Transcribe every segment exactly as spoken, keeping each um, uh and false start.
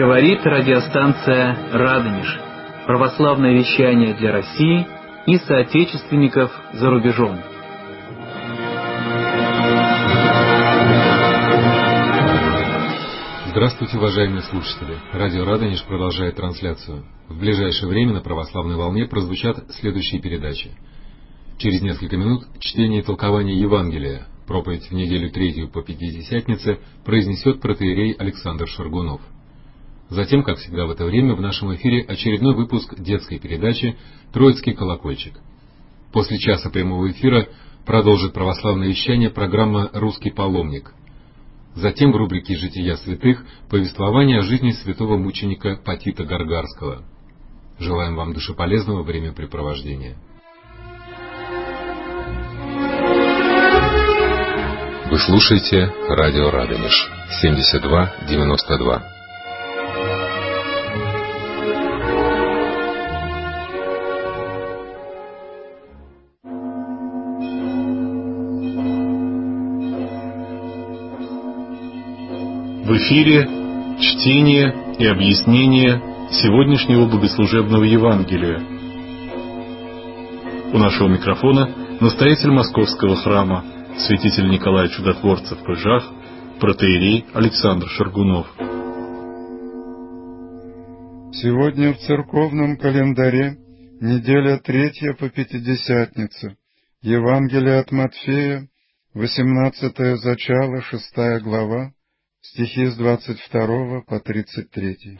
Говорит радиостанция «Радонеж». Православное вещание для России и соотечественников за рубежом. Здравствуйте, уважаемые слушатели! Радио «Радонеж» продолжает трансляцию. В ближайшее время на православной волне прозвучат следующие передачи. Через несколько минут чтение и толкование Евангелия. Проповедь в неделю третью по Пятидесятнице произнесет протоиерей Александр Шаргунов. Затем, как всегда в это время, в нашем эфире очередной выпуск детской передачи «Троицкий колокольчик». После часа прямого эфира продолжит православное вещание программа «Русский паломник». Затем в рубрике «Жития святых» повествование о жизни святого мученика Потита Гаргарского. Желаем вам душеполезного времяпрепровождения. Вы слушаете радио «Радонеж» семьдесят два девяносто два. В эфире чтение и объяснение сегодняшнего богослужебного Евангелия. У нашего микрофона настоятель Московского храма, святитель Николай Чудотворцев в Пыжах, протоиерей Александр Шаргунов. Сегодня в церковном календаре неделя третья по Пятидесятнице. Евангелие от Матфея, восемнадцатое зачало, шестая глава, стихи с двадцать второго по тридцать третий.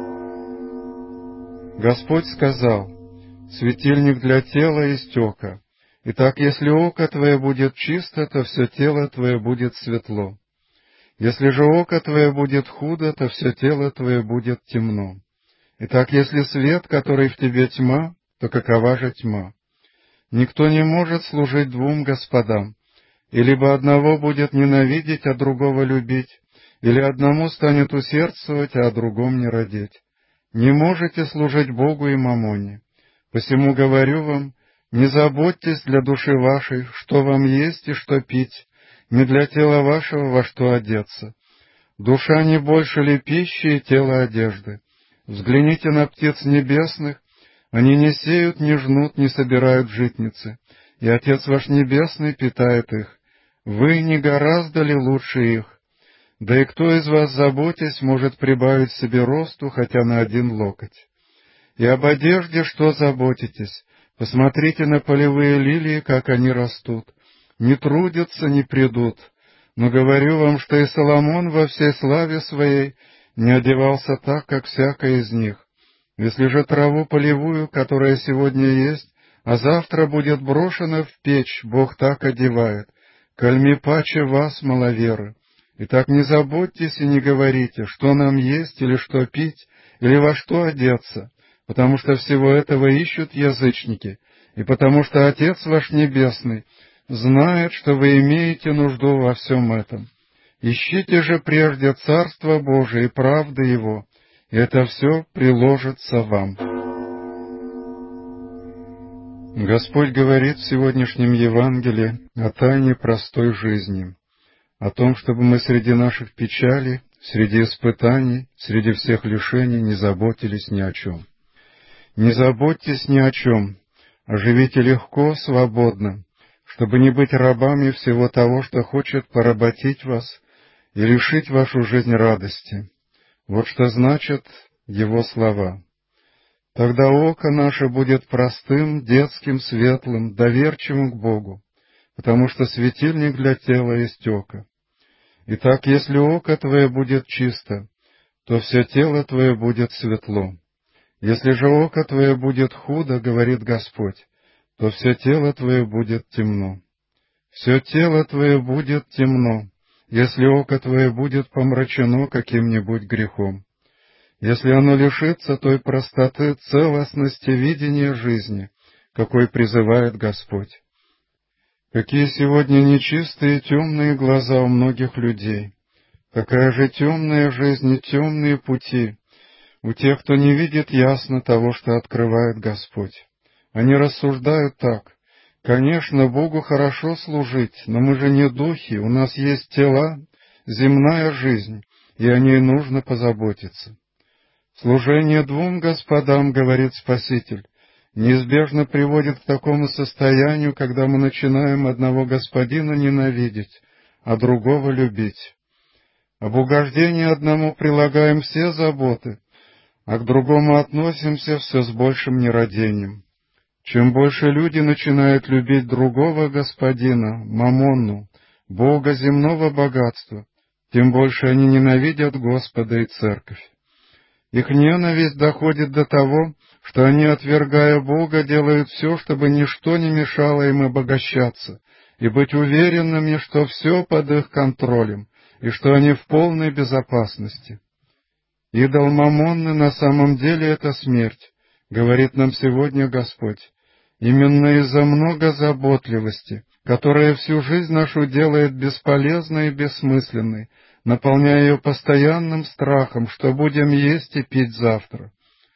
Господь сказал: «Светильник для тела есть око. Итак, если око твое будет чисто, то все тело твое будет светло. Если же око твое будет худо, то все тело твое будет темно. Итак, если свет, который в тебе тьма, то какова же тьма? Никто не может служить двум господам, и либо одного будет ненавидеть, а другого любить, или одному станет усердствовать, а о другом не родить. Не можете служить Богу и мамоне. Посему говорю вам, не заботьтесь для души вашей, что вам есть и что пить, не для тела вашего, во что одеться. Душа не больше ли пищи и тело одежды? Взгляните на птиц небесных, они не сеют, не жнут, не собирают в житницы, и Отец ваш Небесный питает их. Вы не гораздо ли лучше их? Да и кто из вас, заботясь, может прибавить себе росту хотя на один локоть? И об одежде что заботитесь? Посмотрите на полевые лилии, как они растут. Не трудятся, не придут. Но говорю вам, что и Соломон во всей славе своей не одевался так, как всякая из них. Если же траву полевую, которая сегодня есть, а завтра будет брошена в печь, Бог так одевает, кальми паче вас, маловеры. Итак, не заботьтесь и не говорите, что нам есть или что пить, или во что одеться, потому что всего этого ищут язычники, и потому что Отец ваш Небесный знает, что вы имеете нужду во всем этом. Ищите же прежде Царство Божие и правды Его, и это все приложится вам». Господь говорит в сегодняшнем Евангелии о тайне простой жизни, о том, чтобы мы среди наших печалей, среди испытаний, среди всех лишений не заботились ни о чем. Не заботьтесь ни о чем, а живите легко, свободно, чтобы не быть рабами всего того, что хочет поработить вас и лишить вашу жизнь радости. Вот что значат Его слова. Тогда око наше будет простым, детским, светлым, доверчивым к Богу, потому что светильник для тела есть око. Итак, если око твое будет чисто, то все тело твое будет светло. Если же око твое будет худо, говорит Господь, то все тело твое будет темно. Все тело твое будет темно, если око твое будет помрачено каким-нибудь грехом. Если оно лишится той простоты, целостности видения жизни, какой призывает Господь. Какие сегодня нечистые и темные глаза у многих людей, какая же темная жизнь и темные пути у тех, кто не видит ясно того, что открывает Господь. Они рассуждают так: конечно, Богу хорошо служить, но мы же не духи, у нас есть тела, земная жизнь, и о ней нужно позаботиться. Служение двум господам, говорит Спаситель, неизбежно приводит к такому состоянию, когда мы начинаем одного господина ненавидеть, а другого любить. Об угождении одному прилагаем все заботы, а к другому относимся все с большим нерадением. Чем больше люди начинают любить другого господина, мамонну, бога земного богатства, тем больше они ненавидят Господа и Церковь. Их ненависть доходит до того, что они, отвергая Бога, делают все, чтобы ничто не мешало им обогащаться, и быть уверенными, что все под их контролем, и что они в полной безопасности. Идол Мамонны на самом деле это смерть, говорит нам сегодня Господь. Именно из-за многозаботливости, которая всю жизнь нашу делает бесполезной и бессмысленной, наполняя ее постоянным страхом, что будем есть и пить завтра.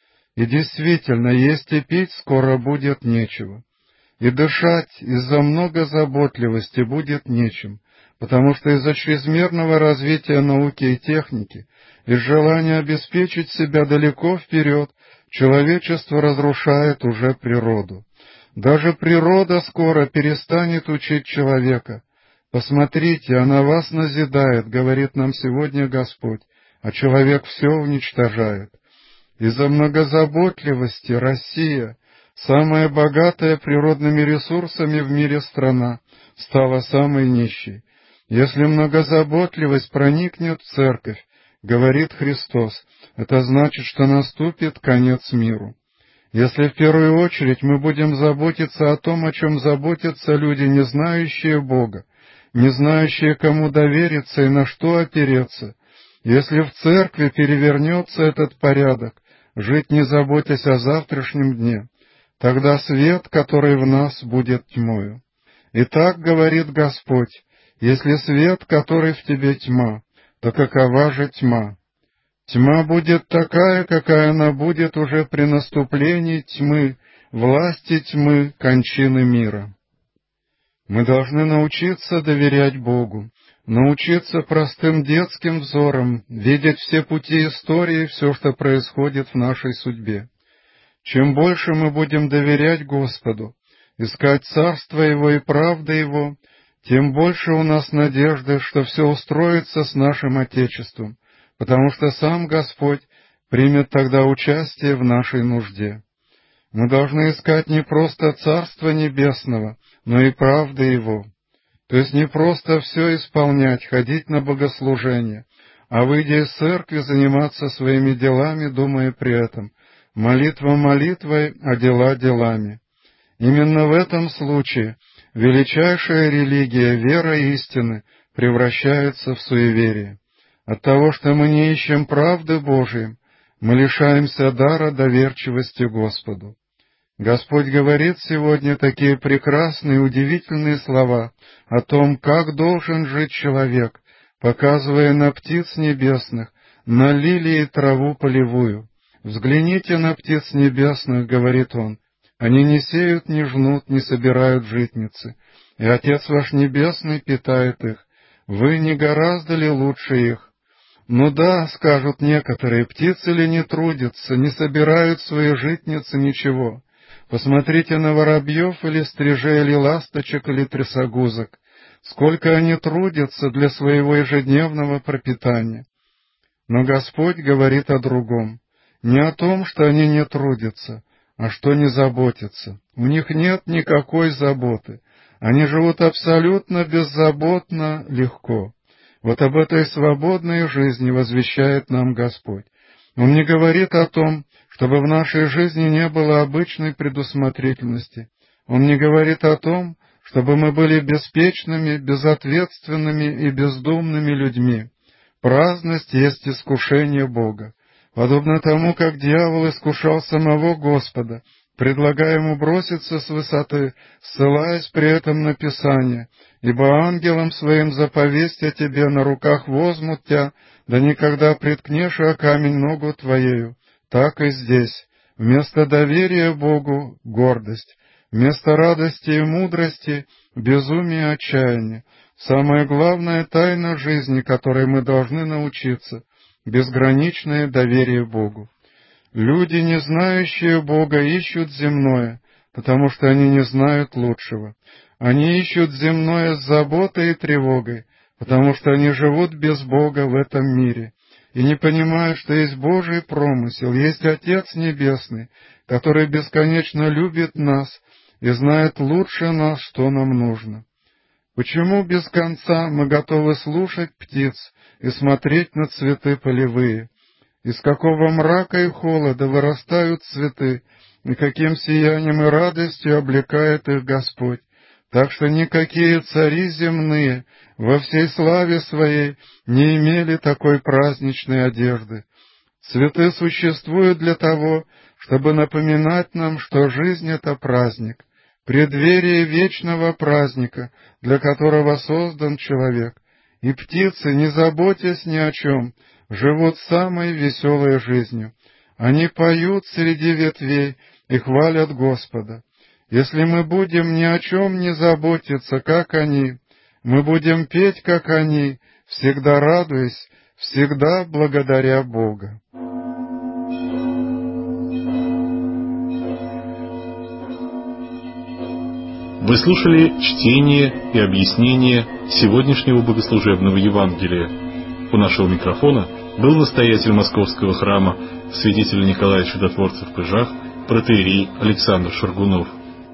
И действительно, есть и пить скоро будет нечего. И дышать из-за многозаботливости будет нечем, потому что из-за чрезмерного развития науки и техники, из желания обеспечить себя далеко вперед, человечество разрушает уже природу. Даже природа скоро перестанет учить человека. «Посмотрите, она вас назидает», — говорит нам сегодня Господь, а человек все уничтожает. Из-за многозаботливости Россия, самая богатая природными ресурсами в мире страна, стала самой нищей. Если многозаботливость проникнет в церковь, говорит Христос, это значит, что наступит конец миру. Если в первую очередь мы будем заботиться о том, о чем заботятся люди, не знающие Бога, не знающие, кому довериться и на что опереться, если в церкви перевернется этот порядок, жить не заботясь о завтрашнем дне, тогда свет, который в нас, будет тьмою. Итак, говорит Господь, если свет, который в тебе тьма, то какова же тьма? Тьма будет такая, какая она будет уже при наступлении тьмы, власти тьмы, кончины мира. Мы должны научиться доверять Богу, научиться простым детским взором видеть все пути истории, все, что происходит в нашей судьбе. Чем больше мы будем доверять Господу, искать Царство Его и правды Его, тем больше у нас надежды, что все устроится с нашим Отечеством, потому что сам Господь примет тогда участие в нашей нужде. Мы должны искать не просто Царство Небесного, но и правды Его. То есть не просто все исполнять, ходить на богослужение, а, выйдя из церкви, заниматься своими делами, думая при этом молитва молитвой, а дела делами. Именно в этом случае величайшая религия, вера истины, превращается в суеверие. От того, что мы не ищем правды Божией, мы лишаемся дара доверчивости Господу. Господь говорит сегодня такие прекрасные, и удивительные слова о том, как должен жить человек, показывая на птиц небесных, на лилии и траву полевую. «Взгляните на птиц небесных, — говорит Он, — они не сеют, не жнут, не собирают житницы, и Отец ваш Небесный питает их. Вы не гораздо ли лучше их?» «Ну да, — скажут некоторые, — птицы ли не трудятся, не собирают свои житницы ничего. Посмотрите на воробьев или стрижей, или ласточек, или трясогузок. Сколько они трудятся для своего ежедневного пропитания». Но Господь говорит о другом. Не о том, что они не трудятся, а что не заботятся. У них нет никакой заботы. Они живут абсолютно беззаботно, легко. Вот об этой свободной жизни возвещает нам Господь. Он не говорит о том, чтобы в нашей жизни не было обычной предусмотрительности. Он не говорит о том, чтобы мы были беспечными, безответственными и бездумными людьми. Праздность есть искушение Бога. Подобно тому, как дьявол искушал самого Господа, предлагая ему броситься с высоты, ссылаясь при этом на Писание, «Ибо ангелом своим заповесть о тебе, на руках возьмут тебя, да никогда приткнешь о камень ногу твоею». Так и здесь. Вместо доверия Богу — гордость, вместо радости и мудрости — безумие и отчаяние. Самая главная тайна жизни, которой мы должны научиться — безграничное доверие Богу. Люди, не знающие Бога, ищут земное, потому что они не знают лучшего. Они ищут земное с заботой и тревогой, потому что они живут без Бога в этом мире и не понимают, что есть Божий промысел, есть Отец Небесный, который бесконечно любит нас и знает лучше нас, что нам нужно. Почему без конца мы готовы слушать птиц и смотреть на цветы полевые? Из какого мрака и холода вырастают цветы, и каким сиянием и радостью облекает их Господь? Так что никакие цари земные во всей славе своей не имели такой праздничной одежды. Цветы существуют для того, чтобы напоминать нам, что жизнь — это праздник, преддверие вечного праздника, для которого создан человек. И птицы, не заботясь ни о чем, живут самой веселой жизнью. Они поют среди ветвей и хвалят Господа. Если мы будем ни о чем не заботиться, как они, мы будем петь, как они, всегда радуясь, всегда благодаря Бога. Вы слушали чтение и объяснение сегодняшнего богослужебного Евангелия. У нашего микрофона был настоятель Московского храма святитель Николай Чудотворцев в Пыжах, протоиерей Александр Шаргунов.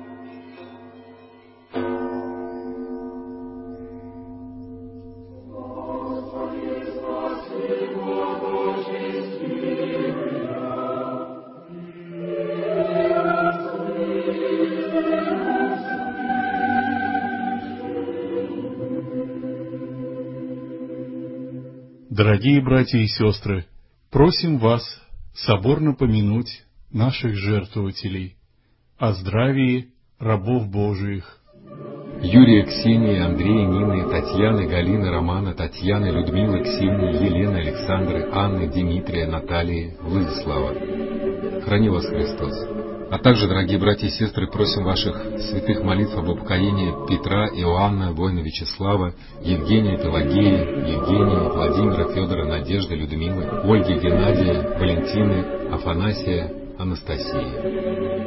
Дорогие братья и сестры, просим вас соборно помянуть наших жертвователей, о здравии рабов Божиих. Юрия, Ксении, Андрея, Нины, Татьяны, Галины, Романа, Татьяны, Людмилы, Ксении, Елены, Александры, Анны, Дмитрия, Натальи, Владислава. Храни вас Христос. А также, дорогие братья и сестры, просим ваших святых молитв об упокоении Петра, Иоанна, воина Вячеслава, Евгения, Пелагеи, Евгения, Владимира, Федора, Надежды, Людмилы, Ольги, Геннадия, Валентины, Афанасия, Анастасии.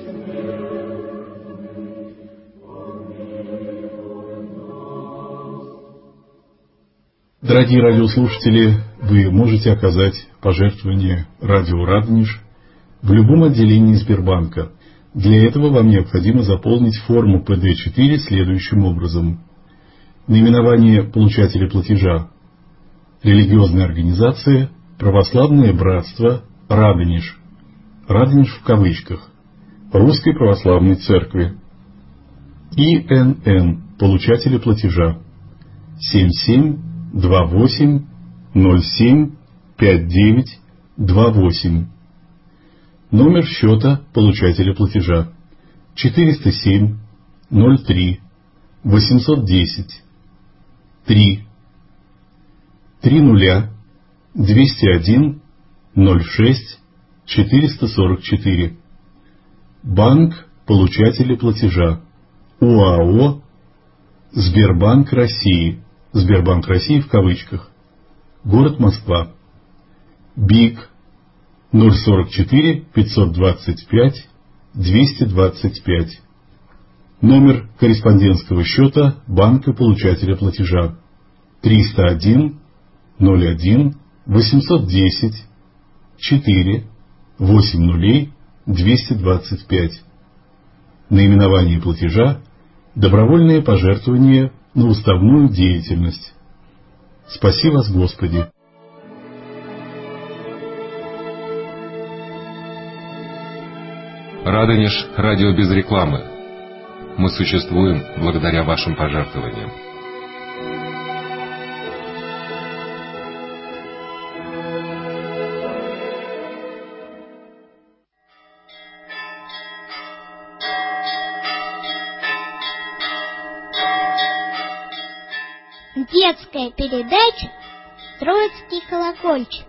Дорогие радиослушатели, вы можете оказать пожертвование радио «Радонеж» в любом отделении Сбербанка. Для этого вам необходимо заполнить форму пэ дэ четыре следующим образом. Наименование получателя платежа: религиозная организация «Православное братство Радонеж». Радонеж в кавычках. Русской Православной Церкви. И эн эн получателя платежа: семь семь два восемь ноль семь пять девять два восемь. Номер счета получателя платежа: четыреста семь ноль три восемьсот десять три три нуля двести один ноль шесть четыреста сорок четыре. Банк получателя платежа: УАО Сбербанк России. Сбербанк России в кавычках. Город Москва. БИК ноль сорок четыре пятьсот двадцать пять двести двадцать пять. Номер корреспондентского счета банка получателя платежа: триста один ноль один восемьсот десять четыре восемь нулей двести двадцать пять. Наименование платежа: добровольное пожертвование на уставную деятельность. Спаси вас, Господи! Радонеж — радио без рекламы. Мы существуем благодаря вашим пожертвованиям. Детская передача «Троицкий колокольчик».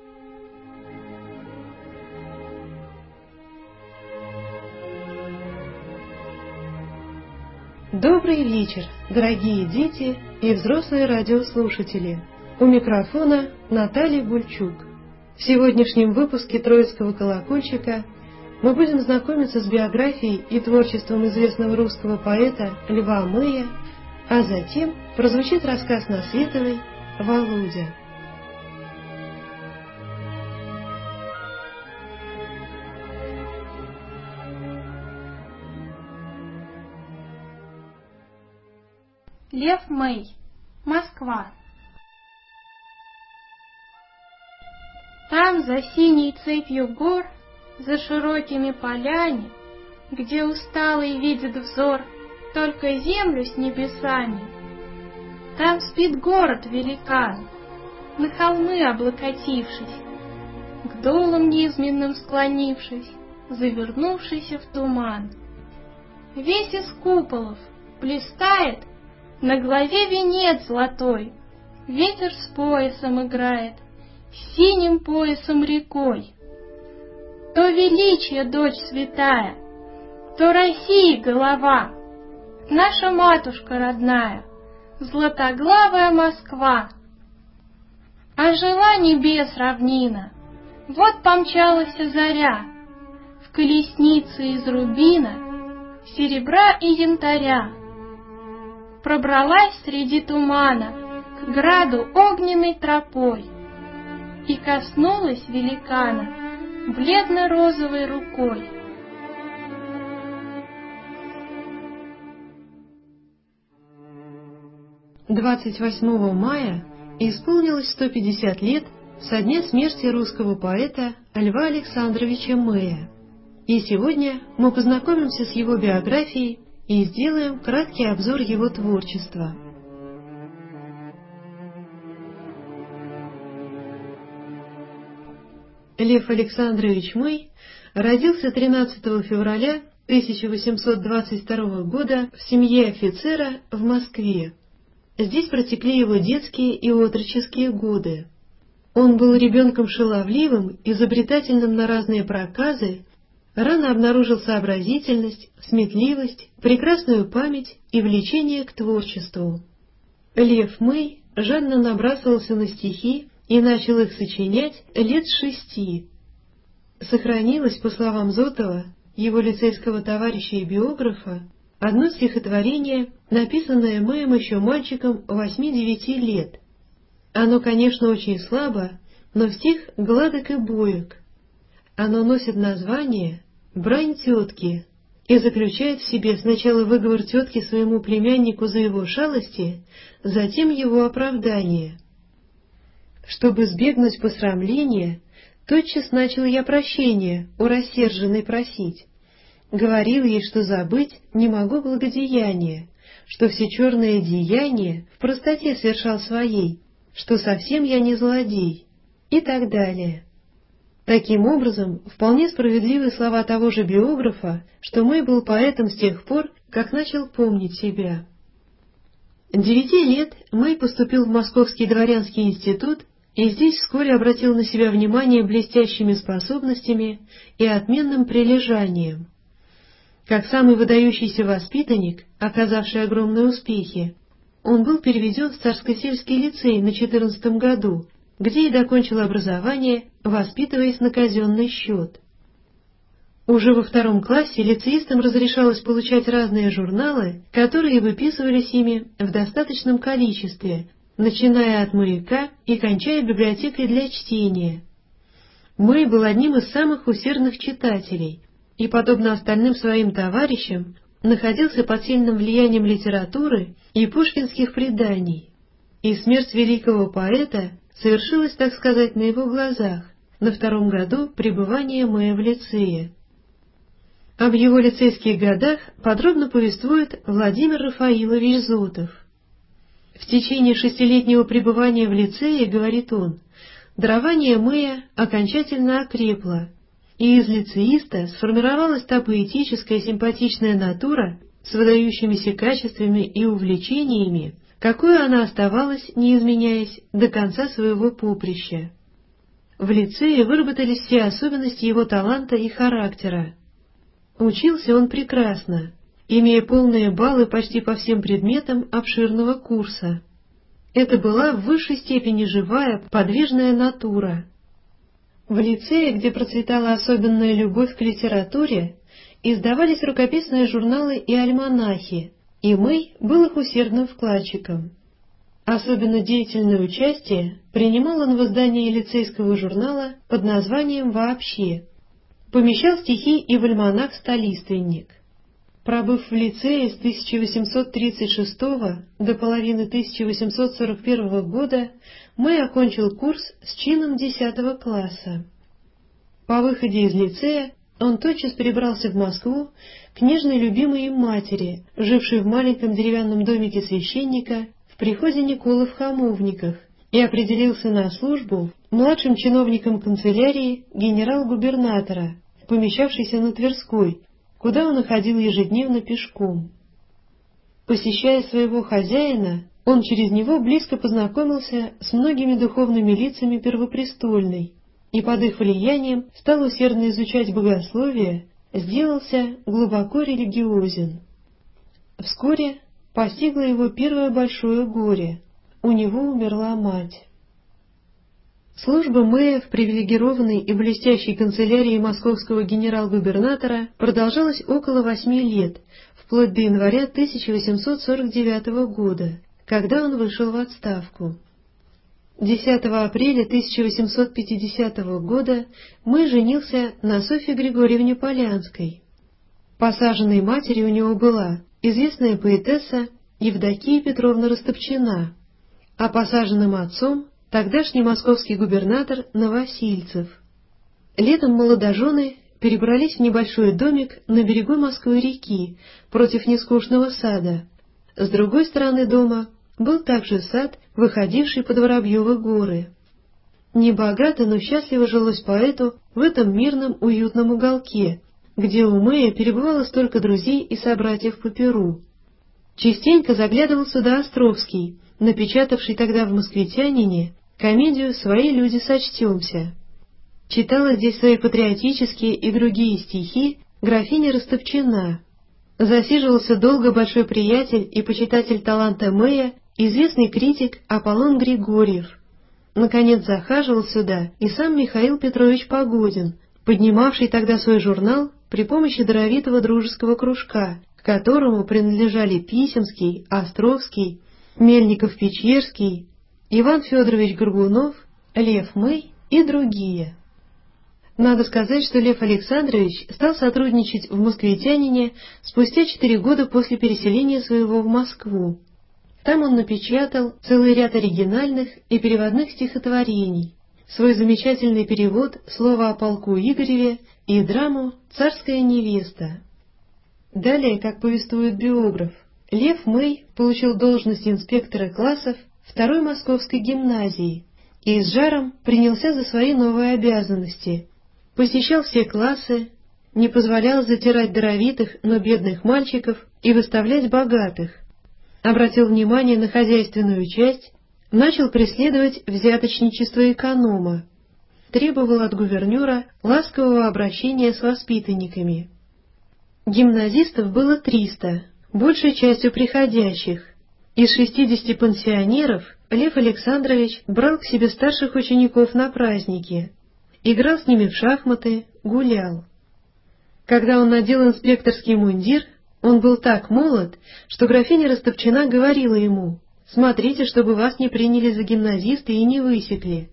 Добрый вечер, дорогие дети и взрослые радиослушатели. У микрофона Наталья Бульчук. В сегодняшнем выпуске «Троицкого колокольчика» мы будем знакомиться с биографией и творчеством известного русского поэта Льва Мэя, а затем прозвучит рассказ Насветовой «Володя». Лев Мэй. Москва. Там, за синей цепью гор, за широкими полями, где усталый видит взор только землю с небесами, там спит город-великан, на холмы облокотившись, к долам низменным склонившись, завернувшийся в туман. Весь из куполов блистает, на голове венец золотой, ветер с поясом играет, синим поясом рекой. То величие, дочь святая, то России голова, наша матушка родная, златоглавая Москва. А жила небес равнина, вот помчалась заря, в колеснице из рубина, серебра и янтаря. Пробралась среди тумана к граду огненной тропой и коснулась великана бледно-розовой рукой. двадцать восьмого мая исполнилось сто пятьдесят лет со дня смерти русского поэта Льва Александровича Мэя. И сегодня мы познакомимся с его биографией и сделаем краткий обзор его творчества. Лев Александрович Мэй родился тринадцатого февраля тысяча восемьсот двадцать второго года в семье офицера в Москве. Здесь протекли его детские и отроческие годы. Он был ребенком шаловливым, изобретательным на разные проказы, рано обнаружил сообразительность, сметливость, прекрасную память и влечение к творчеству. Лев Мэй жадно набрасывался на стихи и начал их сочинять лет с шести. Сохранилось, по словам Зотова, его лицейского товарища и биографа, одно стихотворение, написанное Мэем еще мальчиком восьми-девяти лет. Оно, конечно, очень слабо, но стих гладок и боек. Оно носит название «Брань тетки» и заключает в себе сначала выговор тетки своему племяннику за его шалости, затем его оправдание. Чтобы избегнуть посрамления, тотчас начал я прощения у рассерженной просить. Говорил ей, что забыть не могу благодеяния, что все черные деяния в простоте совершал своей, что совсем я не злодей, и так далее. Таким образом, вполне справедливы слова того же биографа, что Мэй был поэтом с тех пор, как начал помнить себя. Девяти лет Мэй поступил в Московский дворянский институт и здесь вскоре обратил на себя внимание блестящими способностями и отменным прилежанием. Как самый выдающийся воспитанник, оказавший огромные успехи, он был переведен в Царско-сельский лицей на четырнадцатом году, где и докончил образование, воспитываясь на казенный счет. Уже во втором классе лицеистам разрешалось получать разные журналы, которые выписывались ими в достаточном количестве, начиная от «Маяка» и кончая библиотекой для чтения. Мэй был одним из самых усердных читателей и, подобно остальным своим товарищам, находился под сильным влиянием литературы и пушкинских преданий. И смерть великого поэта совершилась, так сказать, на его глазах, на втором году пребывания Мэя в лицее. Об его лицейских годах подробно повествует Владимир Рафаилович Зотов. В течение шестилетнего пребывания в лицее, говорит он, дарование Мэя окончательно окрепло, и из лицеиста сформировалась та поэтическая симпатичная натура с выдающимися качествами и увлечениями, какой она оставалась, не изменяясь, до конца своего поприща. В лицее выработались все особенности его таланта и характера. Учился он прекрасно, имея полные баллы почти по всем предметам обширного курса. Это была в высшей степени живая, подвижная натура. В лицее, где процветала особенная любовь к литературе, издавались рукописные журналы и альманахи, и Мэй был их усердным вкладчиком. Особенно деятельное участие принимал он в издании лицейского журнала под названием «Вообще». Помещал стихи и в альманах «Столиственник». Пробыв в лицее с тысяча восемьсот тридцать шестого до половины тысяча восемьсот сорок первого года, Мэй окончил курс с чином десятого класса. По выходе из лицея он тотчас перебрался в Москву к нежной любимой им матери, жившей в маленьком деревянном домике священника в приходе Николы в Хамовниках, и определился на службу младшим чиновником канцелярии генерал-губернатора, помещавшейся на Тверской, куда он уходил ежедневно пешком. Посещая своего хозяина, он через него близко познакомился с многими духовными лицами Первопрестольной и под их влиянием стал усердно изучать богословие, сделался глубоко религиозен. Вскоре постигло его первое большое горе — у него умерла мать. Служба Мэя в привилегированной и блестящей канцелярии московского генерал-губернатора продолжалась около восьми лет, вплоть до января тысяча восемьсот сорок девятого года, когда он вышел в отставку. десятого апреля тысяча восемьсот пятидесятого года Мэй женился на Софье Григорьевне Полянской. Посаженной матерью у него была известная поэтесса Евдокия Петровна Растопчина, а посаженным отцом — тогдашний московский губернатор Новосильцев. Летом молодожены перебрались в небольшой домик на берегу Москвы-реки против нескучного сада. С другой стороны дома был также сад, выходивший под Воробьевы горы. Небогато, но счастливо жилось поэту в этом мирном уютном уголке, где у Мэя перебывало столько друзей и собратьев по перу. Частенько заглядывал сюда Островский, напечатавший тогда в «Москвитянине» комедию «Свои люди, сочтемся». Читала здесь свои патриотические и другие стихи графиня Растопчина. Засиживался долго большой приятель и почитатель таланта Мэя, известный критик Аполлон Григорьев. Наконец захаживал сюда и сам Михаил Петрович Погодин, поднимавший тогда свой журнал при помощи даровитого дружеского кружка, к которому принадлежали Писемский, Островский, Мельников-Печерский, Иван Федорович Горбунов, Лев Мэй и другие. Надо сказать, что Лев Александрович стал сотрудничать в «Москвитянине» спустя четыре года после переселения своего в Москву. Там он напечатал целый ряд оригинальных и переводных стихотворений, свой замечательный перевод «Слово о полку Игореве» и драму «Царская невеста». Далее, как повествует биограф, Лев Мэй получил должность инспектора классов второй Московской гимназии и с жаром принялся за свои новые обязанности. Посещал все классы, не позволял затирать даровитых, но бедных мальчиков и выставлять богатых. Обратил внимание на хозяйственную часть, начал преследовать взяточничество эконома, требовал от гувернера ласкового обращения с воспитанниками. Гимназистов было триста, большей частью приходящих. Из шестидесяти пансионеров Лев Александрович брал к себе старших учеников на праздники, играл с ними в шахматы, гулял. Когда он надел инспекторский мундир, он был так молод, что графиня Растопчина говорила ему: «Смотрите, чтобы вас не приняли за гимназиста и не высекли».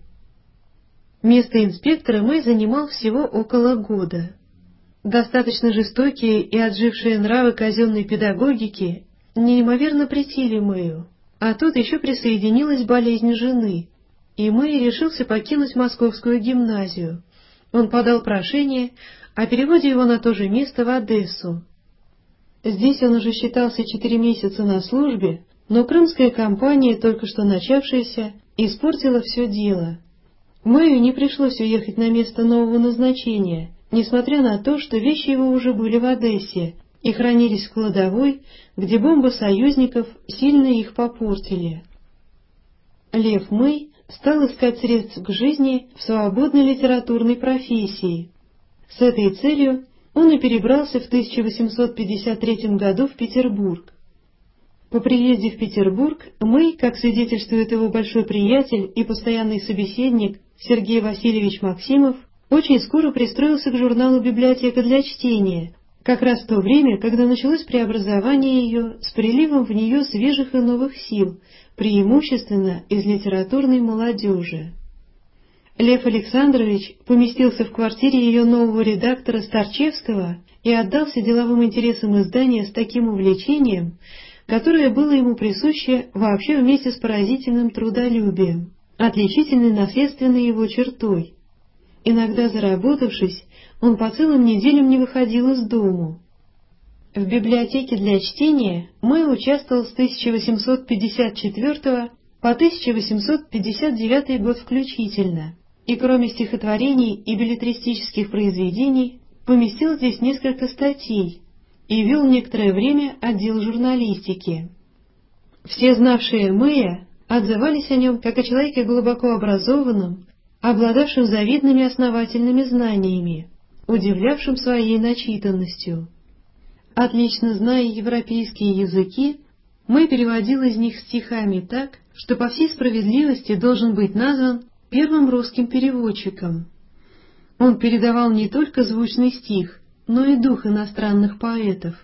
Место инспектора Мэй занимал всего около года. Достаточно жестокие и отжившие нравы казенной педагогики неимоверно претили Мэю, а тут еще присоединилась болезнь жены, и Мэй решился покинуть московскую гимназию. Он подал прошение о переводе его на то же место в Одессу. Здесь он уже считался четыре месяца на службе, но крымская кампания, только что начавшаяся, испортила все дело. Мэю не пришлось уехать на место нового назначения, несмотря на то, что вещи его уже были в Одессе и хранились в кладовой, где бомбы союзников сильно их попортили. Лев Мэй стал искать средств к жизни в свободной литературной профессии. С этой целью он и перебрался в тысяча восемьсот пятьдесят третьем году в Петербург. По приезде в Петербург Мэй, как свидетельствует его большой приятель и постоянный собеседник Сергей Васильевич Максимов очень скоро пристроился к журналу «Библиотека для чтения», как раз в то время, когда началось преобразование ее с приливом в нее свежих и новых сил, преимущественно из литературной молодежи. Лев Александрович поместился в квартире ее нового редактора Старчевского и отдался деловым интересам издания с таким увлечением, которое было ему присуще вообще вместе с поразительным трудолюбием, отличительной наследственной его чертой. Иногда, заработавшись, он по целым неделям не выходил из дому. В библиотеке для чтения Мэй участвовал с тысяча восемьсот пятьдесят четвёртого по тысяча восемьсот пятьдесят девятый год включительно, и кроме стихотворений и беллетристических произведений поместил здесь несколько статей и вел некоторое время отдел журналистики. Все знавшие Мэя отзывались о нем как о человеке глубоко образованном, обладавшим завидными основательными знаниями, удивлявшим своей начитанностью. Отлично зная европейские языки, Мэй переводил из них стихами так, что по всей справедливости должен быть назван первым русским переводчиком. Он передавал не только звучный стих, но и дух иностранных поэтов.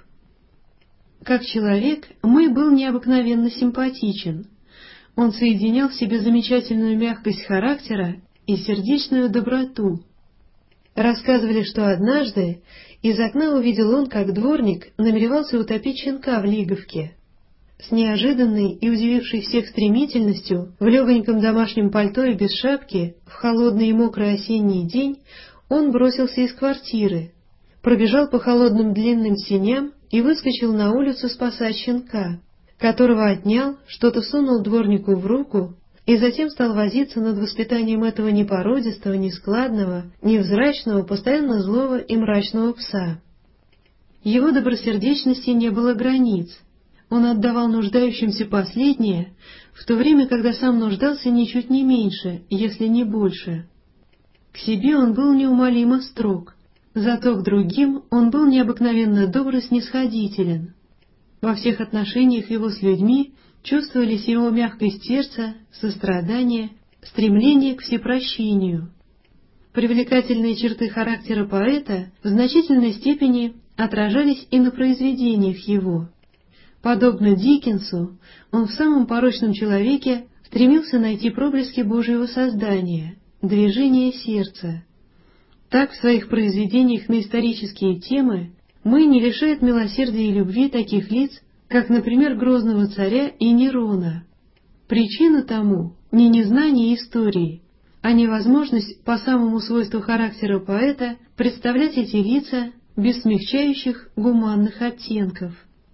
Как человек, Мэй был необыкновенно симпатичен. Он соединял в себе замечательную мягкость характера и сердечную доброту. Рассказывали, что однажды из окна увидел он, как дворник намеревался утопить щенка в лиговке. С неожиданной и удивившей всех стремительностью, в легоньком домашнем пальто и без шапки, в холодный и мокрый осенний день, он бросился из квартиры, пробежал по холодным длинным сеням и выскочил на улицу спасать щенка, которого отнял, что-то сунул дворнику в руку и затем стал возиться над воспитанием этого непородистого, нескладного, невзрачного, постоянно злого и мрачного пса. Его добросердечности не было границ. Он отдавал нуждающимся последнее, в то время, когда сам нуждался ничуть не меньше, если не больше. К себе он был неумолимо строг, зато к другим он был необыкновенно добр и снисходителен. Во всех отношениях его с людьми чувствовались его мягкость сердца, сострадание, стремление к всепрощению. Привлекательные черты характера поэта в значительной степени отражались и на произведениях его. Подобно Диккенсу, он в самом порочном человеке стремился найти проблески Божьего создания, движения сердца. Так в своих произведениях на исторические темы Мэй не лишает милосердия и любви таких лиц, как, например, Грозного царя и Нерона. Причина тому не незнание истории, а невозможность по самому свойству характера поэта представлять эти лица без смягчающих гуманных оттенков.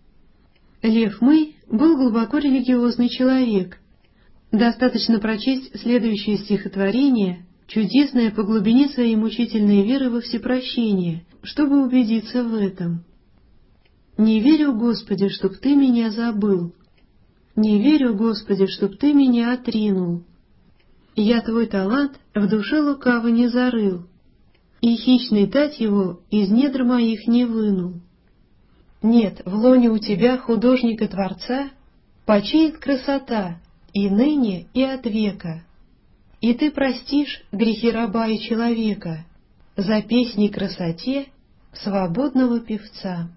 Лев Мэй был глубоко религиозный человек. Достаточно прочесть следующее стихотворение, чудесное по глубине своей мучительной веры во всепрощение, чтобы убедиться в этом. «Не верю, Господи, чтоб Ты меня забыл. Не верю, Господи, чтоб Ты меня отринул. Я Твой талант в душе лукаво не зарыл, и хищный тать его из недр моих не вынул. Нет, в лоне у Тебя, художника-творца, почиет красота и ныне, и от века, и Ты простишь грехи раба и человека за песни красоте свободного певца».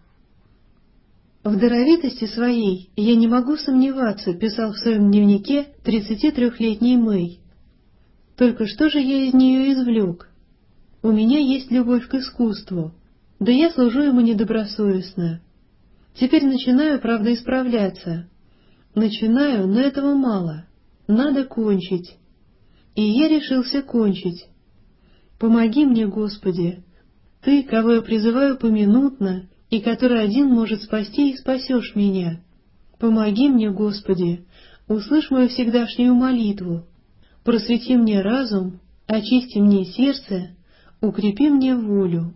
В даровитости своей я не могу сомневаться, писал в своем дневнике тридцатитрёхлетний Мэй. Только что же я из нее извлек? У меня есть любовь к искусству, да я служу ему недобросовестно. Теперь начинаю, правда, исправляться. Начинаю, но этого мало. Надо кончить. И я решился кончить. Помоги мне, Господи, Ты, кого я призываю поминутно, и который один может спасти и спасешь меня. Помоги мне, Господи, услышь мою всегдашнюю молитву, просвети мне разум, очисти мне сердце, укрепи мне волю.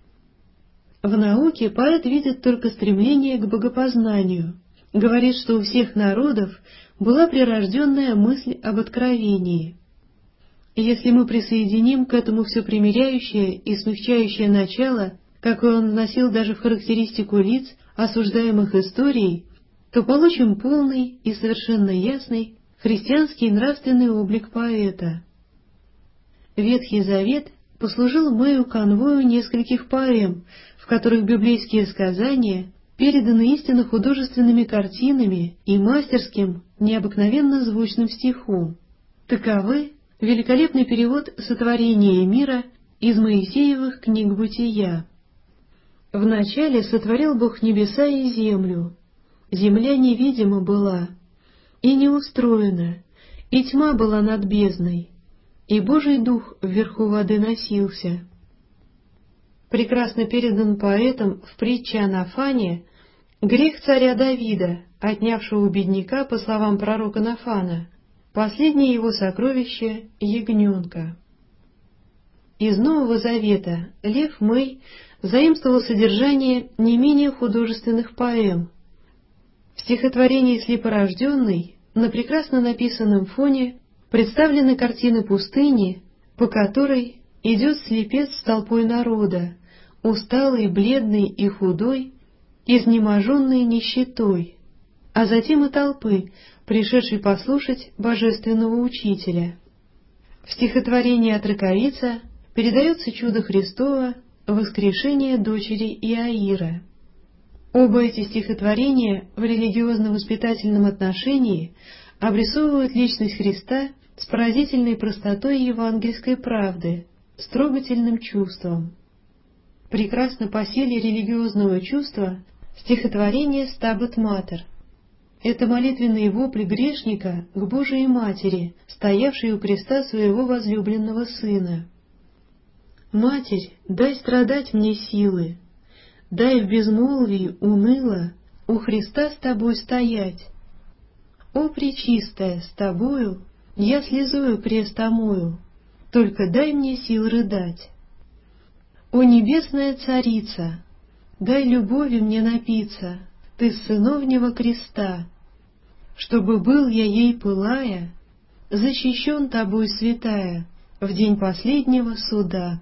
В науке поэт видит только стремление к богопознанию, говорит, что у всех народов была прирожденная мысль об откровении. Если мы присоединим к этому все примиряющее и смягчающее начало, какой он вносил даже в характеристику лиц, осуждаемых историей, то получим полный и совершенно ясный христианский нравственный облик поэта. Ветхий Завет послужил Мэю конвою нескольких поэм, в которых библейские сказания переданы истинно художественными картинами и мастерским, необыкновенно звучным стихом. Таковы великолепный перевод сотворения мира из Моисеевых книг Бытия. «Вначале сотворил Бог небеса и землю. Земля невидима была, и не устроена, и тьма была над бездной, и Божий Дух вверху воды носился». Прекрасно передан поэтом в притче о Нафане грех царя Давида, отнявшего у бедняка, по словам пророка Нафана, последнее его сокровище — ягненка. Из Нового Завета Лев Мэй заимствовал содержание не менее художественных поэм. В стихотворении «Слепорожденный» на прекрасно написанном фоне представлены картины пустыни, по которой идет слепец с толпой народа, усталый, бледный и худой, изнеможенный нищетой, а затем и толпы, пришедшей послушать божественного учителя. В стихотворении «Отроковица» передается чудо Христово, воскрешение дочери Иаира. Оба эти стихотворения в религиозно-воспитательном отношении обрисовывают личность Христа с поразительной простотой евангельской правды, с трогательным чувством. Прекрасно по силе религиозного чувства стихотворение «Стабат Матер». Это молитвенные вопли грешника к Божией Матери, стоявшей у креста своего возлюбленного Сына. «Матерь, дай страдать мне силы, дай в безмолвии уныло у Христа с тобой стоять. О, Пречистая, с тобою я слезою крест омою, только дай мне сил рыдать. О, Небесная Царица, дай любови мне напиться, ты с сыновнего креста, чтобы был я ей пылая, защищен тобой, святая, в день последнего суда.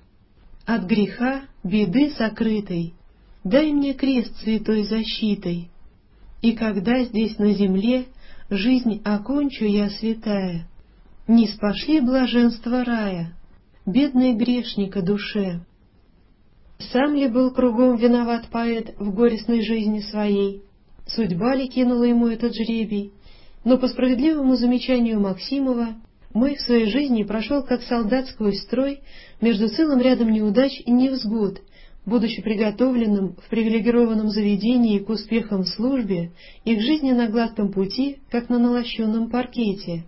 От греха, беды сокрытой, дай мне крест святой защитой, и когда здесь на земле жизнь окончу я, святая, не спошли блаженство рая бедной грешника душе». Сам ли был кругом виноват поэт в горестной жизни своей? Судьба ли кинула ему этот жребий? Но по справедливому замечанию Максимова, Мэй в своей жизни прошел как солдат сквозь строй между целым рядом неудач и невзгод, будучи приготовленным в привилегированном заведении к успехам в службе и к жизни на гладком пути, как на налощенном паркете.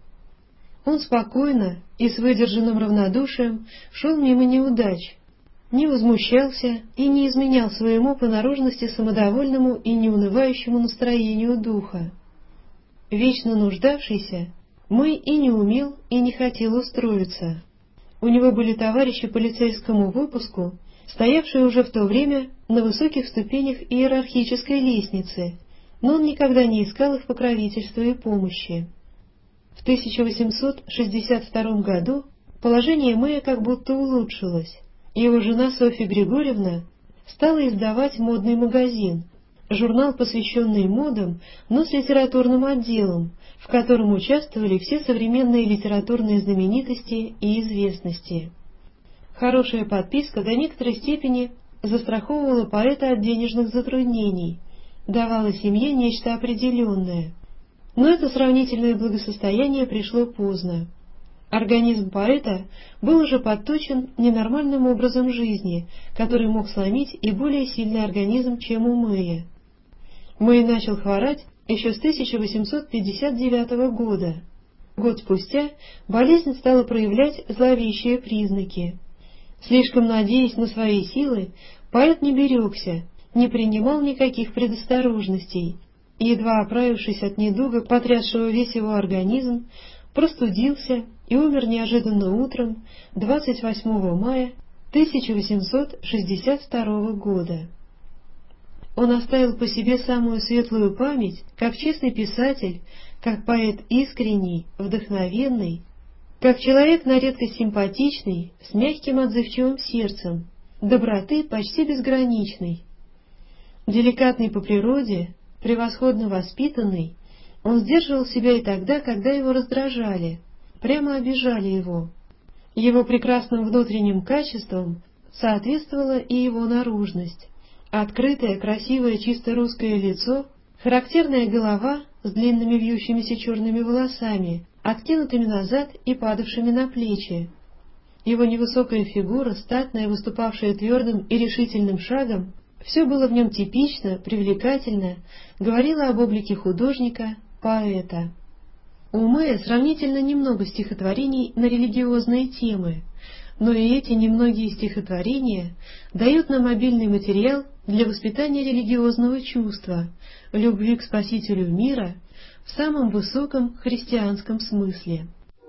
Он спокойно и с выдержанным равнодушием шел мимо неудач, не возмущался и не изменял своему по наружности самодовольному и неунывающему настроению духа. Вечно нуждавшийся, Мэй и не умел, и не хотел устроиться. У него были товарищи по лицейскому выпуску, стоявшие уже в то время на высоких ступенях иерархической лестницы, но он никогда не искал их покровительства и помощи. В тысяча восемьсот шестьдесят втором году положение Мэя как будто улучшилось. Его жена Софья Григорьевна стала издавать модный магазин, журнал, посвященный модам, но с литературным отделом, в котором участвовали все современные литературные знаменитости и известности. Хорошая подписка до некоторой степени застраховывала поэта от денежных затруднений, давала семье нечто определенное. Но это сравнительное благосостояние пришло поздно. Организм поэта был уже подточен ненормальным образом жизни, который мог сломить и более сильный организм, чем у Мэя. Мэй начал хворать еще с тысяча восемьсот пятьдесят девятого года. Год спустя болезнь стала проявлять зловещие признаки. Слишком надеясь на свои силы, поэт не берегся, не принимал никаких предосторожностей, и, едва оправившись от недуга, потрясшего весь его организм, простудился и умер неожиданно утром двадцать восьмого мая тысяча восемьсот шестьдесят второго года. Он оставил по себе самую светлую память, как честный писатель, как поэт искренний, вдохновенный, как человек на редкость симпатичный, с мягким отзывчивым сердцем, доброты почти безграничной. Деликатный по природе, превосходно воспитанный, он сдерживал себя и тогда, когда его раздражали, прямо обижали его. Его прекрасным внутренним качествам соответствовала и его наружность. Открытое, красивое, чисто русское лицо, характерная голова с длинными вьющимися черными волосами, откинутыми назад и падавшими на плечи. Его невысокая фигура, статная, выступавшая твердым и решительным шагом, все было в нем типично, привлекательно, говорило об облике художника, поэта. У Мэя сравнительно немного стихотворений на религиозные темы, но и эти немногие стихотворения дают нам обильный материал для воспитания религиозного чувства, любви к Спасителю мира в самом высоком христианском смысле.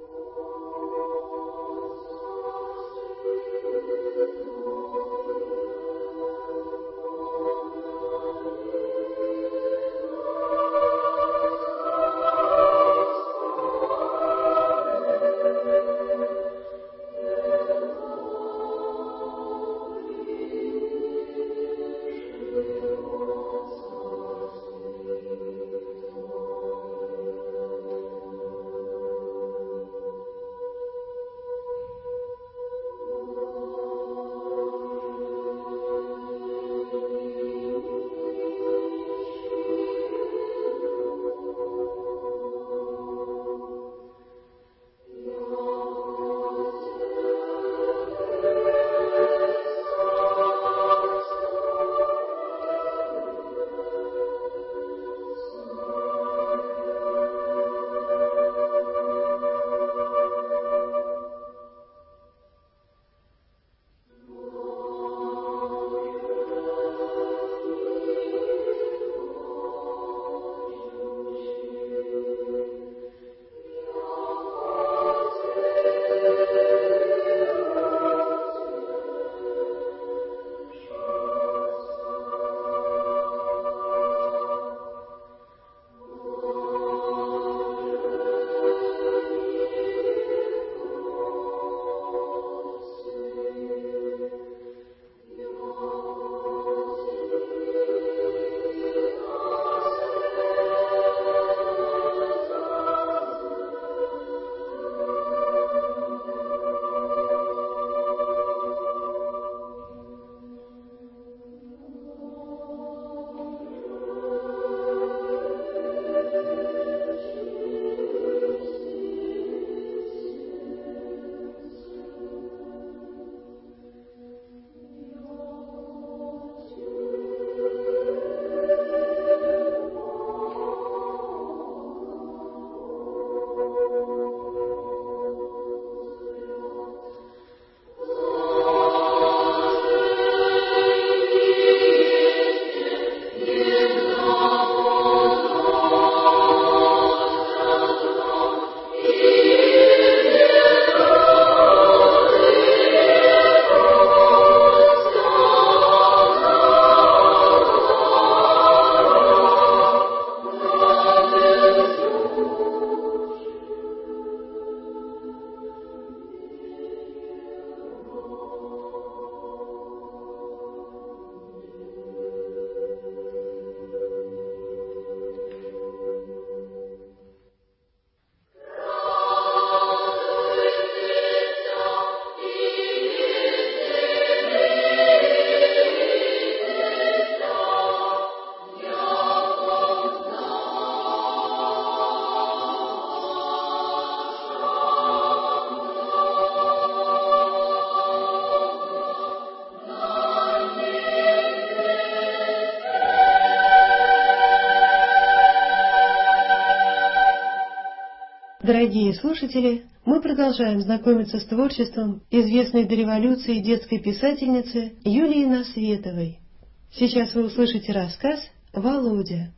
Дорогие слушатели, мы продолжаем знакомиться с творчеством известной до революции детской писательницы Юлии Насветовой. Сейчас вы услышите рассказ «Володя».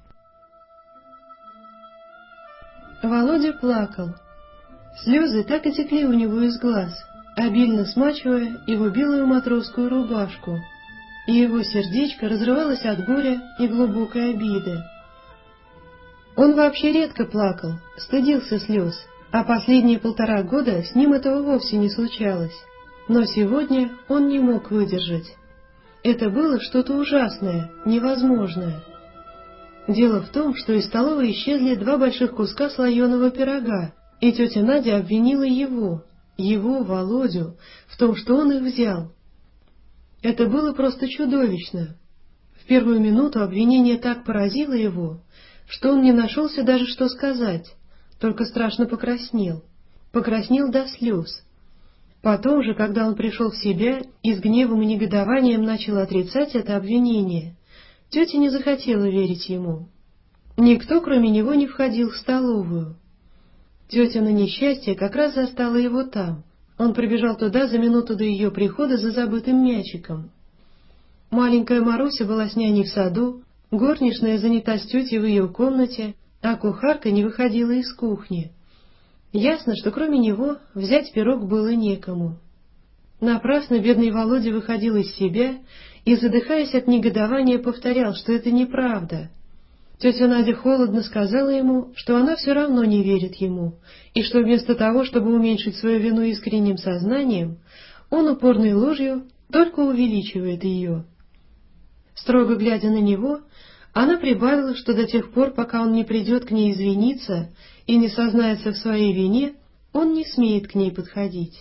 Володя плакал. Слезы так и текли у него из глаз, обильно смачивая его белую матросскую рубашку, и его сердечко разрывалось от горя и глубокой обиды. Он вообще редко плакал, стыдился слез, а последние полтора года с ним этого вовсе не случалось. Но сегодня он не мог выдержать. Это было что-то ужасное, невозможное. Дело в том, что из столовой исчезли два больших куска слоеного пирога, и тетя Надя обвинила его. его, Володю, в том, что он их взял. Это было просто чудовищно. В первую минуту обвинение так поразило его, что он не нашелся даже что сказать, только страшно покраснел, покраснел до слез. Потом же, когда он пришел в себя и с гневом и негодованием начал отрицать это обвинение, тетя не захотела верить ему. Никто, кроме него, не входил в столовую. Тетя на несчастье как раз застала его там. Он прибежал туда за минуту до ее прихода за забытым мячиком. Маленькая Маруся была с няней в саду, горничная занята с тетей в ее комнате, а кухарка не выходила из кухни. Ясно, что кроме него взять пирог было некому. Напрасно бедный Володя выходил из себя и, задыхаясь от негодования, повторял, что это неправда. Тетя Надя холодно сказала ему, что она все равно не верит ему, и что вместо того, чтобы уменьшить свою вину искренним сознанием, он упорной ложью только увеличивает ее. Строго глядя на него, она прибавила, что до тех пор, пока он не придет к ней извиниться и не сознается в своей вине, он не смеет к ней подходить.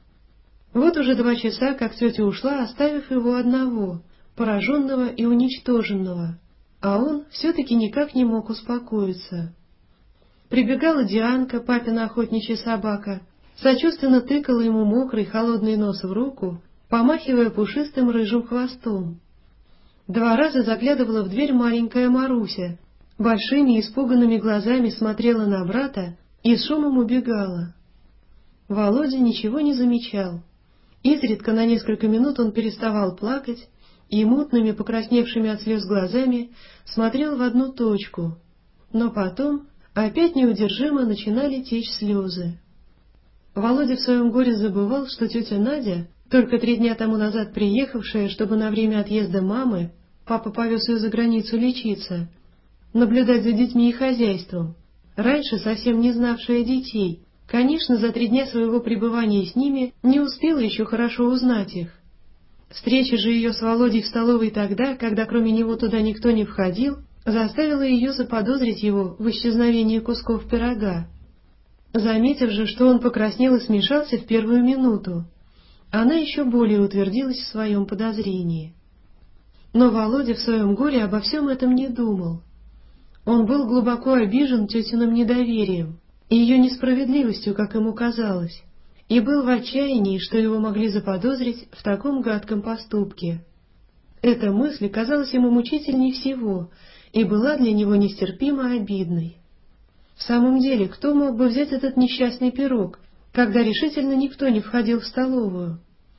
Вот уже два часа, как тетя ушла, оставив его одного, пораженного и уничтоженного, а он все-таки никак не мог успокоиться. Прибегала Дианка, папина охотничья собака, сочувственно тыкала ему мокрый холодный нос в руку, помахивая пушистым рыжим хвостом. Два раза заглядывала в дверь маленькая Маруся, большими испуганными глазами смотрела на брата и с шумом убегала. Володя ничего не замечал. Изредка на несколько минут он переставал плакать и мутными, покрасневшими от слез глазами смотрел в одну точку, но потом опять неудержимо начинали течь слезы. Володя в своем горе забывал, что тетя Надя, только три дня тому назад приехавшая, чтобы на время отъезда мамы, папа повез ее за границу лечиться, наблюдать за детьми и хозяйством, раньше совсем не знавшая детей, конечно, за три дня своего пребывания с ними не успела еще хорошо узнать их. Встреча же ее с Володей в столовой тогда, когда кроме него туда никто не входил, заставила ее заподозрить его в исчезновении кусков пирога. Заметив же, что он покраснел и смешался в первую минуту, она еще более утвердилась в своем подозрении. Но Володя в своем горе обо всем этом не думал. Он был глубоко обижен тетиным недоверием и ее несправедливостью, как ему казалось, и был в отчаянии, что его могли заподозрить в таком гадком поступке. Эта мысль казалась ему мучительней всего и была для него нестерпимо обидной. В самом деле, кто мог бы взять этот несчастный пирог, когда решительно никто не входил в столовую?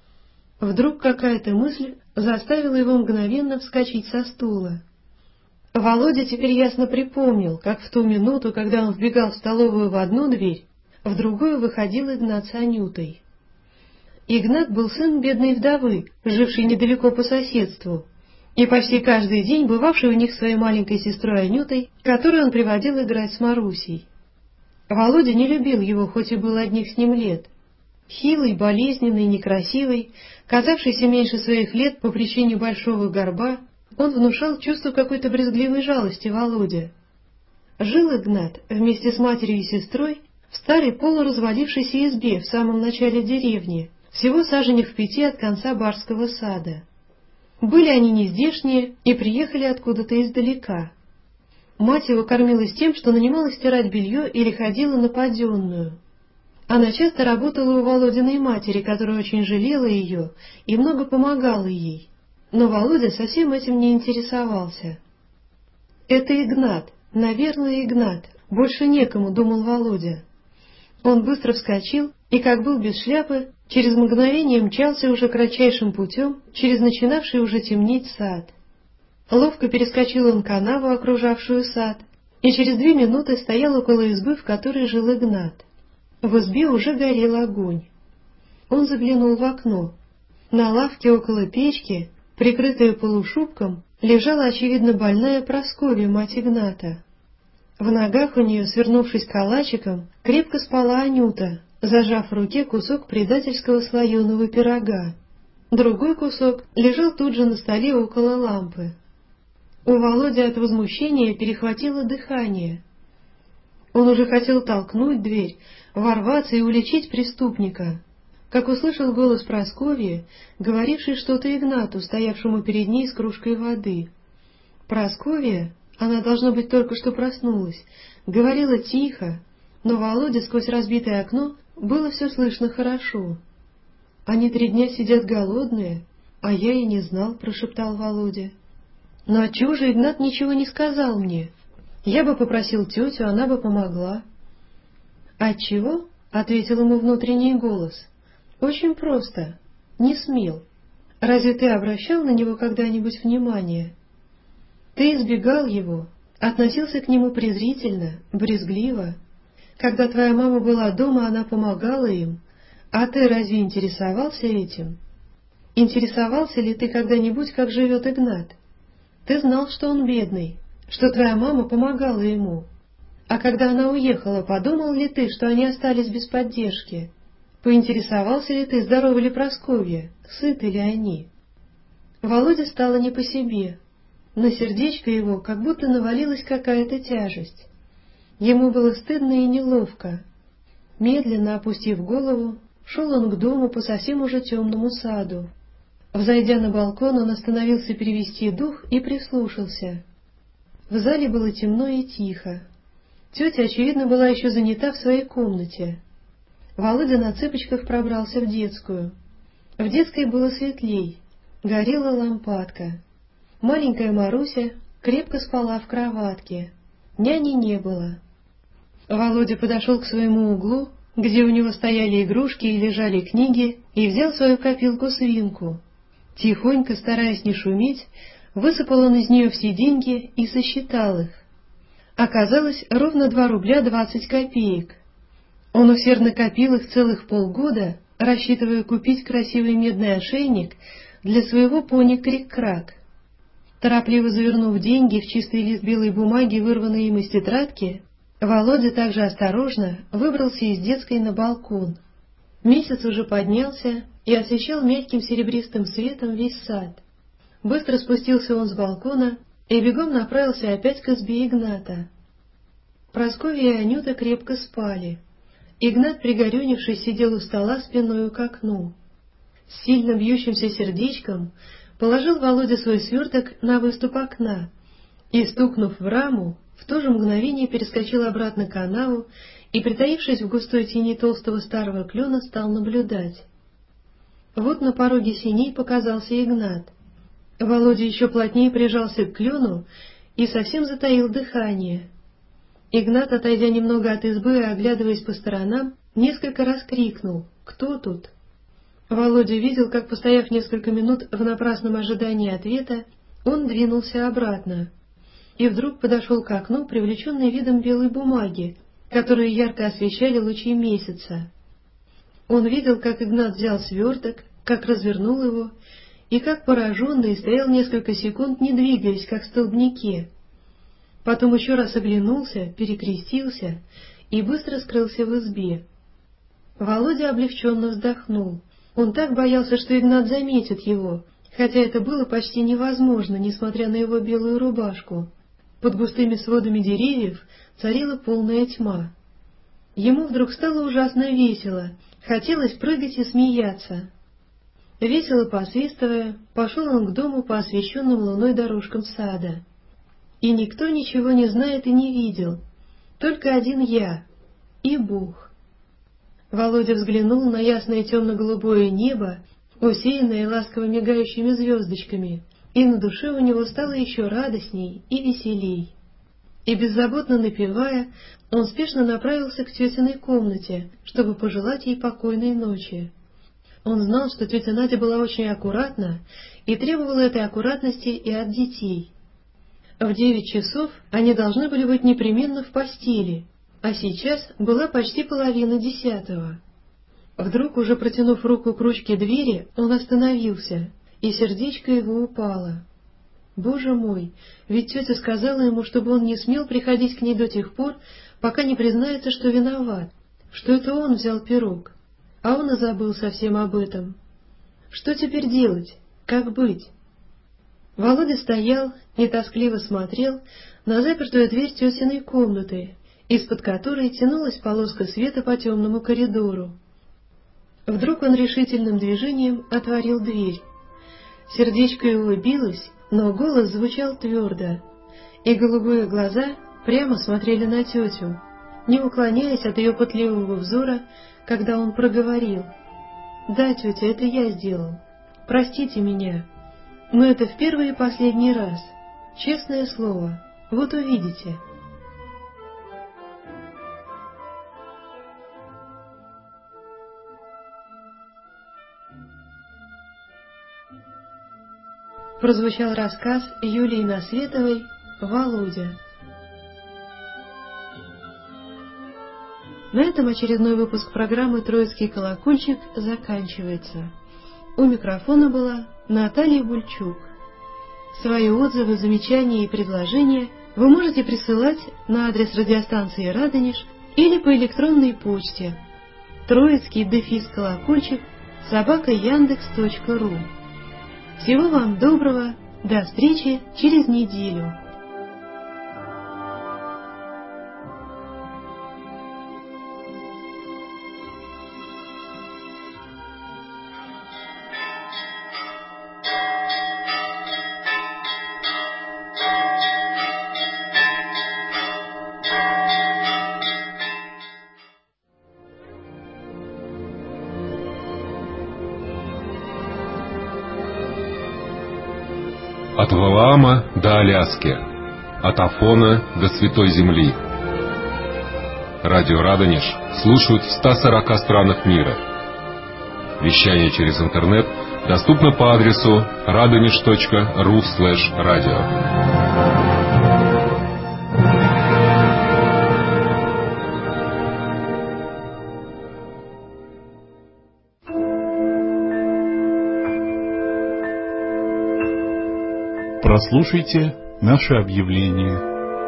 Вдруг какая-то мысль заставила его мгновенно вскочить со стула. Володя теперь ясно припомнил, как в ту минуту, когда он вбегал в столовую в одну дверь, в другую выходил Игнат с Анютой. Игнат был сын бедной вдовы, жившей недалеко по соседству, и почти каждый день бывавший у них своей маленькой сестрой Анютой, которую он приводил играть с Марусей. Володя не любил его, хоть и был одних с ним лет. Хилый, болезненный, некрасивый, казавшийся меньше своих лет по причине большого горба, он внушал чувство какой-то брезгливой жалости Володе. Жил Игнат вместе с матерью и сестрой в старой полуразвалившейся избе в самом начале деревни, всего саженях в пяти от конца барского сада. Были они нездешние и приехали откуда-то издалека. Мать его кормилась тем, что нанимала стирать белье или ходила на поденную. Она часто работала у Володиной матери, которая очень жалела ее и много помогала ей, но Володя совсем этим не интересовался. «Это Игнат, наверное, Игнат, больше некому», — думал Володя. Он быстро вскочил и, как был без шляпы, через мгновение мчался уже кратчайшим путем через начинавший уже темнеть сад. Ловко перескочил он канаву, окружавшую сад, и через две минуты стоял около избы, в которой жил Игнат. В избе уже горел огонь. Он заглянул в окно. На лавке около печки, прикрытая полушубком, лежала, очевидно, больная Прасковья, мать Игната. В ногах у нее, свернувшись калачиком, крепко спала Анюта, зажав в руке кусок предательского слоеного пирога. Другой кусок лежал тут же на столе около лампы. У Володи от возмущения перехватило дыхание. Он уже хотел толкнуть дверь, ворваться и уличить преступника, как услышал голос Прасковьи, говоривший что-то Игнату, стоявшему перед ней с кружкой воды. Прасковья, она, должно быть, только что проснулась, говорила тихо, но Володе сквозь разбитое окно было все слышно хорошо. «Они три дня сидят голодные, а я и не знал», — прошептал Володя. «Но отчего же Игнат ничего не сказал мне? Я бы попросил тетю, она бы помогла». «Отчего?» — ответил ему внутренний голос. «Очень просто. Не смел. Разве ты обращал на него когда-нибудь внимание? Ты избегал его, относился к нему презрительно, брезгливо. Когда твоя мама была дома, она помогала им, а ты разве интересовался этим? Интересовался ли ты когда-нибудь, как живет Игнат? Ты знал, что он бедный, что твоя мама помогала ему. А когда она уехала, подумал ли ты, что они остались без поддержки? Поинтересовался ли ты, здоровы ли Прасковья, сыты ли они?» Володе стало не по себе. На сердечко его как будто навалилась какая-то тяжесть. Ему было стыдно и неловко. Медленно опустив голову, шел он к дому по совсем уже темному саду. Взойдя на балкон, он остановился перевести дух и прислушался. В зале было темно и тихо. Тетя, очевидно, была еще занята в своей комнате. Володя на цыпочках пробрался в детскую. В детской было светлей, горела лампадка. Маленькая Маруся крепко спала в кроватке. Няни не было. Володя подошел к своему углу, где у него стояли игрушки и лежали книги, и взял свою копилку-свинку. Тихонько, стараясь не шуметь, высыпал он из нее все деньги и сосчитал их. Оказалось ровно два рубля двадцать копеек. Он усердно копил их целых полгода, рассчитывая купить красивый медный ошейник для своего пони Крик-Крак. Торопливо завернув деньги в чистый лист белой бумаги, вырванный им из тетрадки, Володя также осторожно выбрался из детской на балкон. Месяц уже поднялся и освещал мягким серебристым светом весь сад. Быстро спустился он с балкона и бегом направился опять к избе Игната. Прасковья и Анюта крепко спали. Игнат, пригорюнившись, сидел у стола спиною к окну. С сильно бьющимся сердечком положил Володя свой сверток на выступ окна и, стукнув в раму, в то же мгновение перескочил обратно к канаву и, притаившись в густой тени толстого старого клена, стал наблюдать. Вот на пороге сеней показался Игнат. Володя еще плотнее прижался к клену и совсем затаил дыхание. Игнат, отойдя немного от избы и оглядываясь по сторонам, несколько раз крикнул: «Кто тут?». Володя видел, как, постояв несколько минут в напрасном ожидании ответа, он двинулся обратно и вдруг подошел к окну, привлеченный видом белой бумаги, которую ярко освещали лучи месяца. Он видел, как Игнат взял сверток, как развернул его, и как пораженный стоял несколько секунд, не двигаясь, как в столбнике. Потом еще раз оглянулся, перекрестился и быстро скрылся в избе. Володя облегченно вздохнул. Он так боялся, что Игнат заметит его, хотя это было почти невозможно, несмотря на его белую рубашку. Под густыми сводами деревьев царила полная тьма. Ему вдруг стало ужасно весело, хотелось прыгать и смеяться. Весело посвистывая, пошел он к дому по освещенным луной дорожкам сада. И никто ничего не знает и не видел, только один я и Бог. Володя взглянул на ясное темно-голубое небо, усеянное ласково мигающими звездочками, и на душе у него стало еще радостней и веселей. И беззаботно напевая, он спешно направился к тетиной комнате, чтобы пожелать ей покойной ночи. Он знал, что тетя Надя была очень аккуратна и требовала этой аккуратности и от детей. В девять часов они должны были быть непременно в постели, а сейчас была почти половина десятого. Вдруг, уже протянув руку к ручке двери, он остановился, и сердечко его упало. Боже мой, ведь тетя сказала ему, чтобы он не смел приходить к ней до тех пор, пока не признается, что виноват, что это он взял пирог, а он и забыл совсем об этом. Что теперь делать? Как быть? Володя стоял и тоскливо смотрел на запертую дверь тетиной комнаты из-под которой тянулась полоска света по темному коридору. Вдруг он решительным движением отворил дверь. Сердечко его билось, но голос звучал твердо, и голубые глаза прямо смотрели на тетю, не уклоняясь от ее пытливого взора, когда он проговорил: «Да, тетя, это я сделал. Простите меня. Но это в первый и последний раз. Честное слово. Вот увидите». Прозвучал рассказ Юлии Насветовой «Володя». На этом очередной выпуск программы «Троицкий колокольчик» заканчивается. У микрофона была Наталья Бульчук. Свои отзывы, замечания и предложения вы можете присылать на адрес радиостанции «Радонеж» или по электронной почте троицкий дефис колокольчик собака яндекс точка ру. Всего вам доброго, до встречи через неделю. От Валаама до Аляски, от Афона до Святой Земли. Радио Радонеж слушают в ста сорока странах мира. Вещание через интернет доступно по адресу радонеж точка ру слэш радио. Прослушайте наше объявление.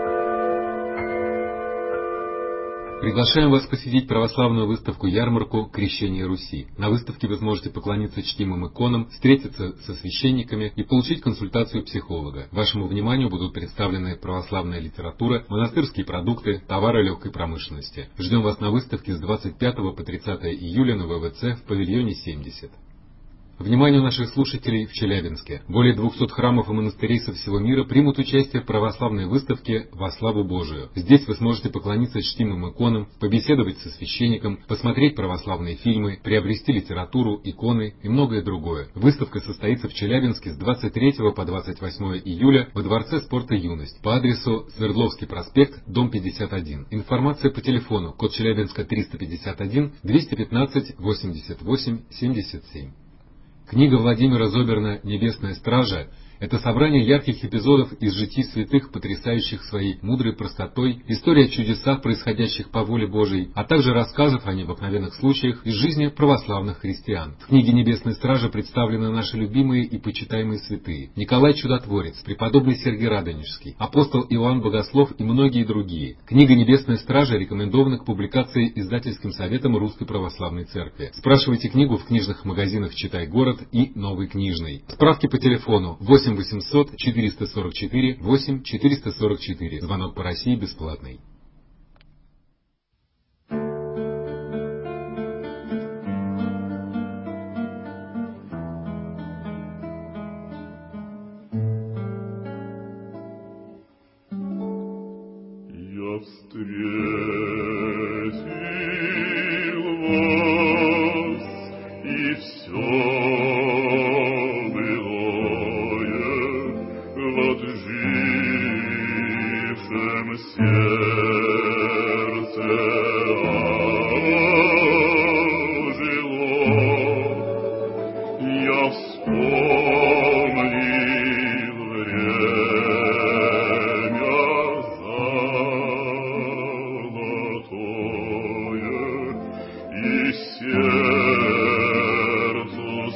Приглашаем вас посетить православную выставку-ярмарку «Крещение Руси». На выставке вы сможете поклониться чтимым иконам, встретиться со священниками и получить консультацию психолога. Вашему вниманию будут представлены православная литература, монастырские продукты, товары легкой промышленности. Ждем вас на выставке с двадцать пятого по тридцатое июля на вэ вэ цэ в павильоне семьдесят. Вниманию наших слушателей в Челябинске. Более двухсот храмов и монастырей со всего мира примут участие в православной выставке «Во славу Божию». Здесь вы сможете поклониться чтимым иконам, побеседовать со священником, посмотреть православные фильмы, приобрести литературу, иконы и многое другое. Выставка состоится в Челябинске с двадцать третьего по двадцать восьмое июля во Дворце спорта «Юность» по адресу Свердловский проспект, дом пятьдесят один. Информация по телефону: код Челябинска триста пятьдесят один двести пятнадцать восемьдесят восемь семьдесят семь. Книга Владимира Зоберна «Небесная стража» — это собрание ярких эпизодов из житий святых, потрясающих своей мудрой простотой, история о чудесах, происходящих по воле Божией, а также рассказов о необыкновенных случаях из жизни православных христиан. В книге «Небесной стражи» представлены наши любимые и почитаемые святые: Николай Чудотворец, преподобный Сергий Радонежский, апостол Иоанн Богослов и многие другие. Книга «Небесная стража» рекомендована к публикации издательским советом Русской Православной Церкви. Спрашивайте книгу в книжных магазинах «Читай город» и «Новый книжный». Справки по телефону восемь восемьсот четыреста сорок четыре восемь четыреста сорок четыре. Звонок по России бесплатный. Я встретил вас, и все сердце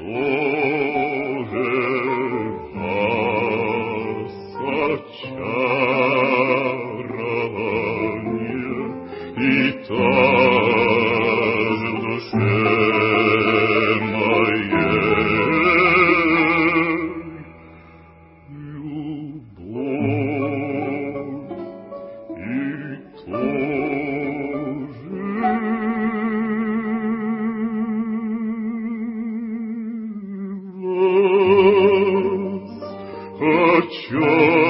тоже вас очарование, и так в душе Очарование.